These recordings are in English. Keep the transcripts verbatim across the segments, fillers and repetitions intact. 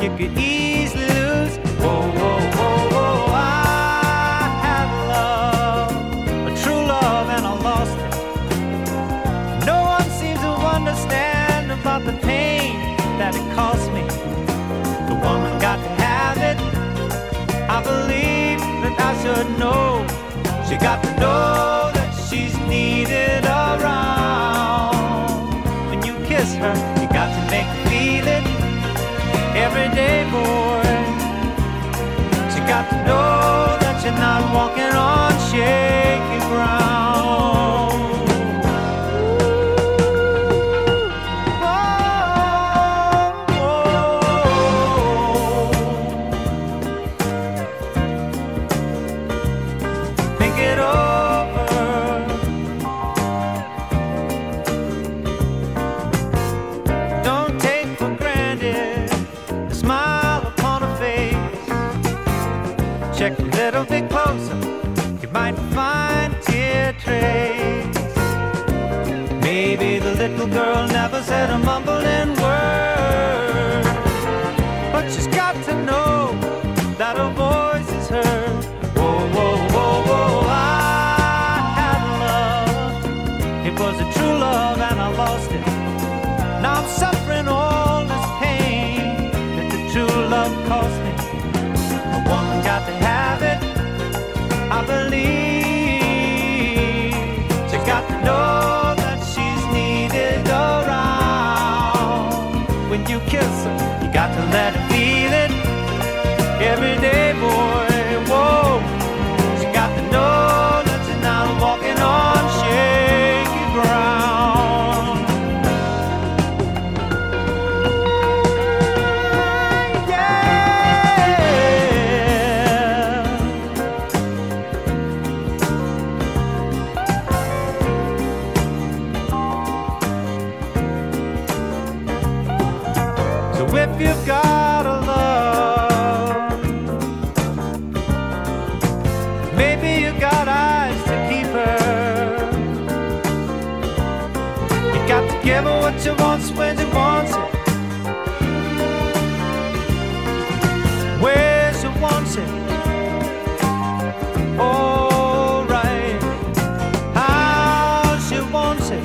you could easily lose. Whoa, whoa, whoa, whoa, I had love, a true love, and I lost it. No one seems to understand about the pain that it cost me. The woman got to have it. I believe that I should know. She got to know that she's needed around. When you kiss her, you got to make her feel it every day, boy. She got to know that you're not walking on shaky ground. Check a little bit closer, you might find tear trace. Maybe the little girl never said a mumbling word, but she's got to know that her voice is heard. Whoa, whoa, whoa, whoa, I had love. It was a true love and I lost it. Now I'm suffering all this pain that the true love cost me. A woman got to have it, I believe. She got to know that she's needed around. When you kiss her, you got to let her feel it every day, boy. Whoa, she got to know that she's not walking on shaky ground. If you've got a love, maybe you got eyes to keep her. You got to give her what she wants when she wants it, where she wants it. All right, how she wants it.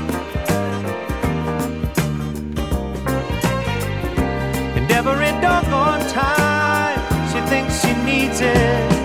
Every doggone time she thinks she needs it.